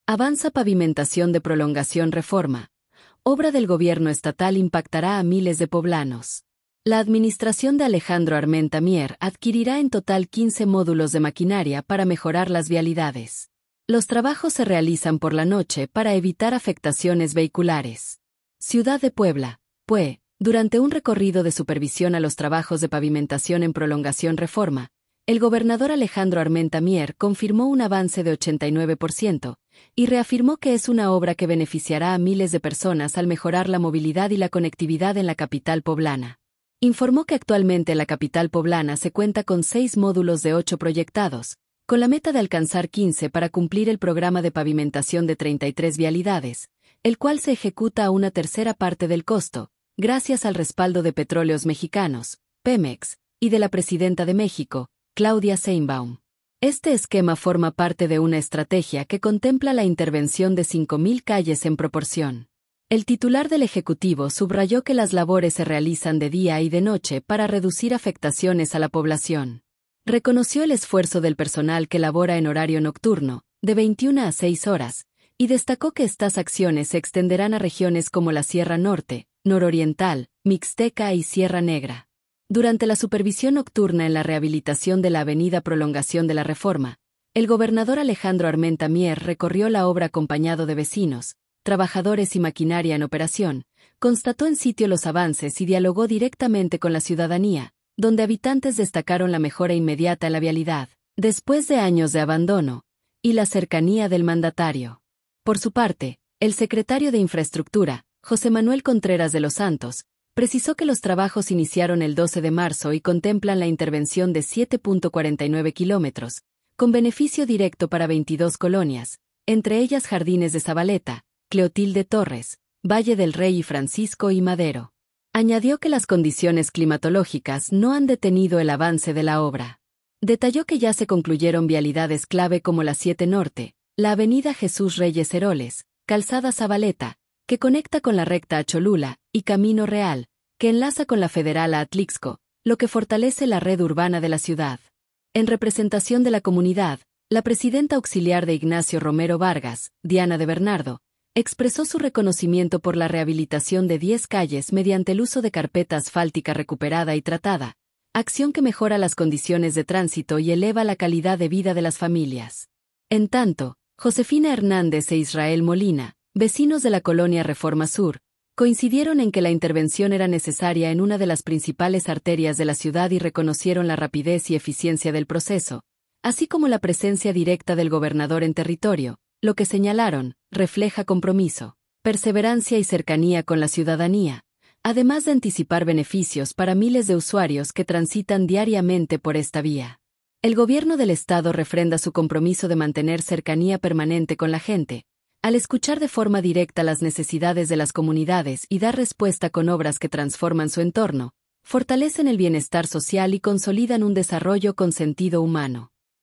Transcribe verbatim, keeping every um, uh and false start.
Avanza pavimentación de prolongación Reforma. Obra del gobierno estatal impactará a miles de poblanos. La administración de Alejandro Armenta Mier adquirirá en total quince módulos de maquinaria para mejorar las vialidades. Los trabajos se realizan por la noche para evitar afectaciones vehiculares. Ciudad de Puebla, P U E, durante un recorrido de supervisión a los trabajos de pavimentación en prolongación Reforma, el gobernador Alejandro Armenta Mier confirmó un avance de ochenta y nueve por ciento y reafirmó que es una obra que beneficiará a miles de personas al mejorar la movilidad y la conectividad en la capital poblana. Informó que actualmente la capital poblana se cuenta con seis módulos de ocho proyectados, con la meta de alcanzar quince para cumplir el programa de pavimentación de treinta y tres vialidades, el cual se ejecuta a una tercera parte del costo, gracias al respaldo de Petróleos Mexicanos, Pemex, y de la presidenta de México, Claudia Sheinbaum. Este esquema forma parte de una estrategia que contempla la intervención de cinco mil calles en proporción. El titular del Ejecutivo subrayó que las labores se realizan de día y de noche para reducir afectaciones a la población. Reconoció el esfuerzo del personal que labora en horario nocturno, de veintiuna a seis horas, y destacó que estas acciones se extenderán a regiones como la Sierra Norte, Nororiental, Mixteca y Sierra Negra. Durante la supervisión nocturna en la rehabilitación de la avenida Prolongación de la Reforma, el gobernador Alejandro Armenta Mier recorrió la obra acompañado de vecinos, trabajadores y maquinaria en operación, constató en sitio los avances y dialogó directamente con la ciudadanía, donde habitantes destacaron la mejora inmediata en la vialidad, después de años de abandono, y la cercanía del mandatario. Por su parte, el secretario de Infraestructura, José Manuel Contreras de los Santos, precisó que los trabajos iniciaron el doce de marzo y contemplan la intervención de siete punto cuarenta y nueve kilómetros, con beneficio directo para veintidós colonias, entre ellas Jardines de Zabaleta, Cleotilde Torres, Valle del Rey y Francisco y Madero. Añadió que las condiciones climatológicas no han detenido el avance de la obra. Detalló que ya se concluyeron vialidades clave como la siete Norte, la avenida Jesús Reyes Heroles, Calzada Zabaleta, que conecta con la recta a Cholula, y Camino Real, que enlaza con la Federal a Atlixco, lo que fortalece la red urbana de la ciudad. En representación de la comunidad, la presidenta auxiliar de Ignacio Romero Vargas, Diana de Bernardo, expresó su reconocimiento por la rehabilitación de diez calles mediante el uso de carpeta asfáltica recuperada y tratada, acción que mejora las condiciones de tránsito y eleva la calidad de vida de las familias. En tanto, Josefina Hernández e Israel Molina, vecinos de la colonia Reforma Sur, coincidieron en que la intervención era necesaria en una de las principales arterias de la ciudad y reconocieron la rapidez y eficiencia del proceso, así como la presencia directa del gobernador en territorio, lo que señalaron, refleja compromiso, perseverancia y cercanía con la ciudadanía, además de anticipar beneficios para miles de usuarios que transitan diariamente por esta vía. El gobierno del estado refrenda su compromiso de mantener cercanía permanente con la gente, al escuchar de forma directa las necesidades de las comunidades y dar respuesta con obras que transforman su entorno, fortalecen el bienestar social y consolidan un desarrollo con sentido humano.